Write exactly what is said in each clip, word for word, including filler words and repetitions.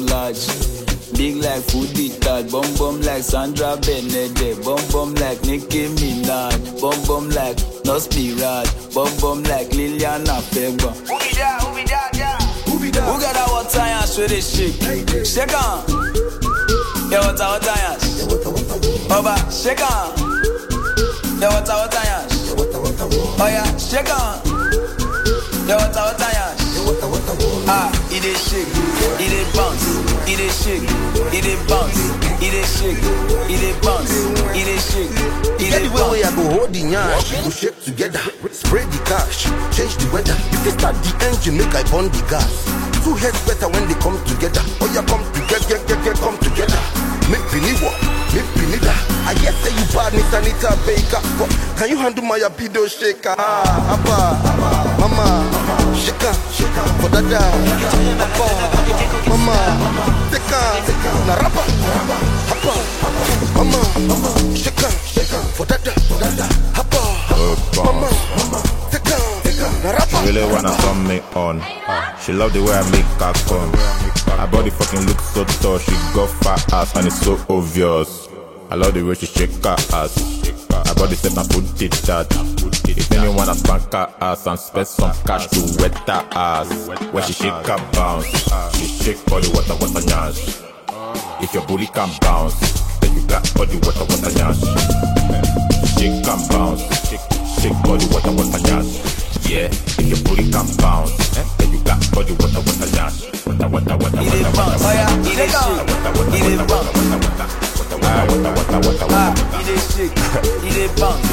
bum large. Big like Foodie Dad, bum bum like Sandra Benedette, bum bum like Nicki Minaj, bum bum like Nos Pirad, bum bum like Liliana Pegba. Who be that? Who be that? Yeah. Who be that? Who got that water and show this shit? Shake on. Yeah, water, water and. Oba, shake on. Yeah, water, water and. Oh yeah, shake on. Yeah, water, water and. Ah, it is shake, it is bounce, it is shake, it is bounce, it is shake, it is bounce, it is shake, it is bounce. Anyway, I go hold the yash, we go shake together, spray the cash, change the weather. If you start the engine, make I burn the gas. Two heads better when they come together. Oh yeah, come together, get, get, get, come together. Make Billy walk, make Billy da. I guess say you bad, Miss Anita Baker. But can you handle my abido shaker? Ah, Abba, Mama, shaker, shaker, for dada, Abba, Mama, teka, na rapa, Abba, Mama, shaker, shaker, for dada, Abba, Mama, teka, na rapa. She really wanna turn me on. She love the way I make her come. Her body fucking looks so tall. She got fat ass and it's so obvious. I love the way she shake her ass. Her body set and put it that. If anyone wanna spank her ass and spend some cash to wet her ass. When she shake her bounce, she shake body water water nyash. If your booty can bounce, then you got body water water nyash. Shake and bounce, shake, shake body water water nyash. Yeah, if your booty can bounce, then you got body water water nyash. Water water water water water water. Oh yeah, it is shake, it is bounce. Ah, it is shake, it is bounce.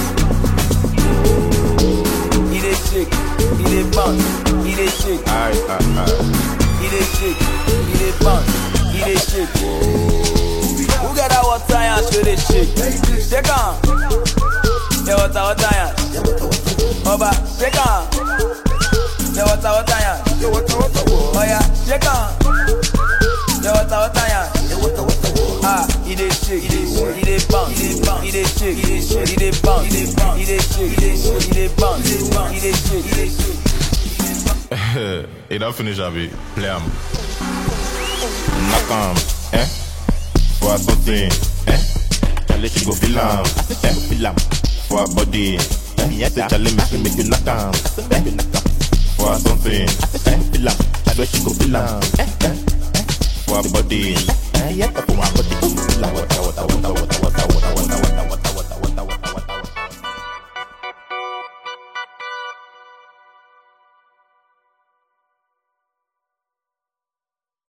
It is shake, it is bounce. It is shake, it is shake, it is bounce. It is shake. Who got that water and show this shake? Shake on. Yeah, water, water and. Oba, shake on. Yeah, water, water and. Oh yeah, shake on. Yeah, water, water and. Ah, it is shake, it is bounce, it is shake, it is shake, it is bounce, it is shake, it is shake, it is bounce, it is shake, it is shake. It don't finish, Abby. Play 'em. Knock 'em, eh? For something, eh? Charlie, she go feel 'em, eh? Feel 'em. For a body, eh? Yes, Charlie, make me make you knock 'em, eh? For something, eh? Feel 'em. Charlie, she go feel 'em, eh? For a body, eh? Yes, for a body. Water, water, water, water.